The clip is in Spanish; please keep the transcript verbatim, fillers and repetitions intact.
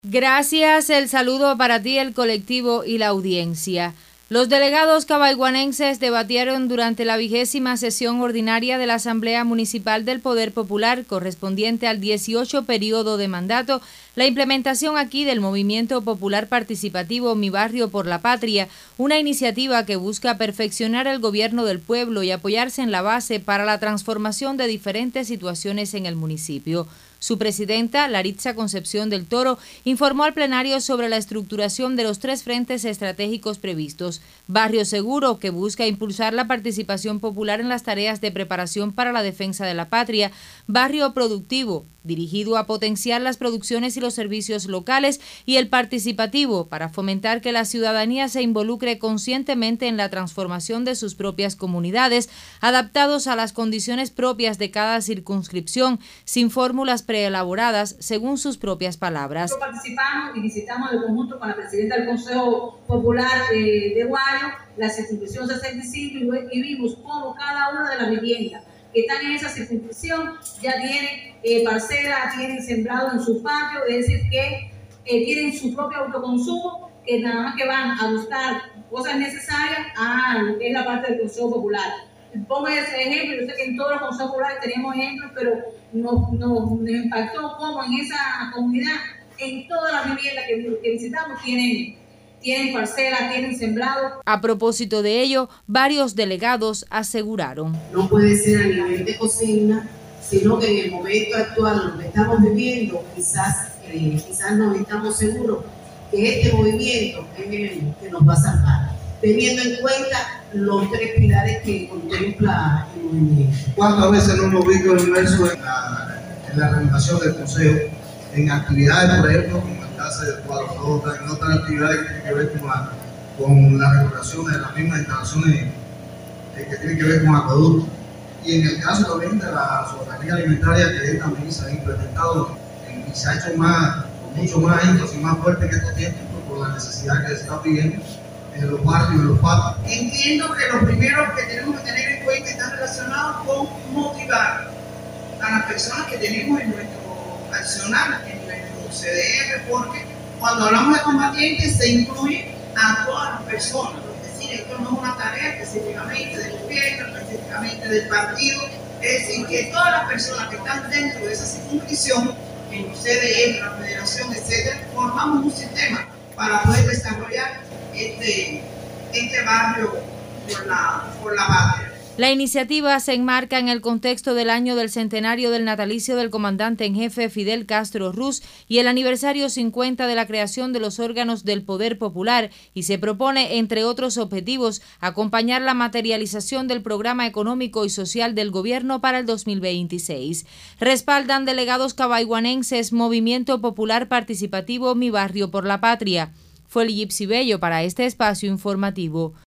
Gracias, el saludo para ti, el colectivo y la audiencia. Los delegados cabaiguanenses debatieron durante la vigésima sesión ordinaria de la Asamblea Municipal del Poder Popular, correspondiente al dieciocho periodo de mandato, la implementación aquí del Movimiento Popular Participativo Mi Barrio por la Patria, una iniciativa que busca perfeccionar el gobierno del pueblo y apoyarse en la base para la transformación de diferentes situaciones en el municipio. Su presidenta, Laritza Concepción del Toro, informó al plenario sobre la estructuración de los tres frentes estratégicos previstos. Barrio Seguro, que busca impulsar la participación popular en las tareas de preparación para la defensa de la patria. Barrio Productivo, dirigido a potenciar las producciones y los servicios locales, y el participativo, para fomentar que la ciudadanía se involucre conscientemente en la transformación de sus propias comunidades, adaptados a las condiciones propias de cada circunscripción, sin fórmulas preelaboradas, según sus propias palabras. Nosotros participamos y visitamos el conjunto con la presidenta del Consejo Popular eh, de Guayo, la circunscripción sesenta y cinco, y vimos cómo cada una de las viviendas que están en esa circunscripción ya tienen eh, parcelas, tienen sembrado en su patio, es decir, que eh, tienen su propio autoconsumo, que nada más que van a buscar cosas necesarias a lo que es la parte del Consejo Popular. Pongo ese ejemplo, yo sé que en todos los consejos populares tenemos ejemplos, pero nos, nos, nos impactó cómo en esa comunidad, en todas las viviendas que, que visitamos, tienen tienen parcelas, tienen sembrado. A propósito de ello, varios delegados aseguraron: no puede ser a nivel de cocina, sino que en el momento actual, lo que estamos viviendo, quizás, eh, quizás no estamos seguros que este movimiento es el que nos va a salvar, teniendo en cuenta los tres pilares que contempla el movimiento. ¿Cuántas veces nos hemos visto inmersos en la, en la renovación del consejo, en actividades, por ejemplo, de cuadro, en otras actividades que tienen que ver con la, con la regulación de las mismas instalaciones eh, que tienen que ver con acueductos, y en el caso también de la soberanía alimentaria, que también se ha implementado en, y se ha hecho más, mucho más énfasis, más fuerte en estos tiempos por la necesidad que se está pidiendo en los barrios y en los parques. Entiendo que lo primero que tenemos que tener en cuenta está relacionado con motivar a las personas que tenemos en nuestro accionar, en nuestro C D R, porque cuando hablamos de combatientes se incluye a todas las personas, es decir, esto no es una tarea específicamente del gobierno, específicamente del partido, es decir, que todas las personas que están dentro de esa circunscripción, en el C D R, la federación, etcétera, formamos un sistema para poder desarrollar este, este barrio por la, por la patria. La iniciativa se enmarca en el contexto del año del centenario del natalicio del comandante en jefe Fidel Castro Ruz y el aniversario cincuenta de la creación de los órganos del Poder Popular, y se propone, entre otros objetivos, acompañar la materialización del programa económico y social del gobierno para el dos mil veintiséis. Respaldan delegados cabaiguanenses Movimiento Popular Participativo Mi Barrio por la Patria. Fue el Gypsy Bello para este espacio informativo.